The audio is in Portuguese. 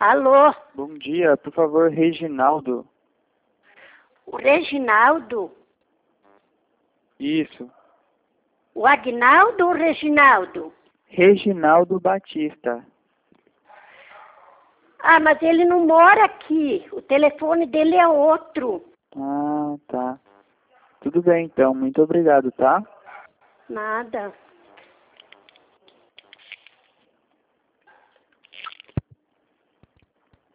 Alô? Bom dia, por favor, Reginaldo. O Reginaldo? Isso. O Agnaldo ou o Reginaldo? Reginaldo Batista. Ah, mas ele não mora aqui. O telefone dele é outro. Ah, tá. Tudo bem então, muito obrigado, tá? Nada.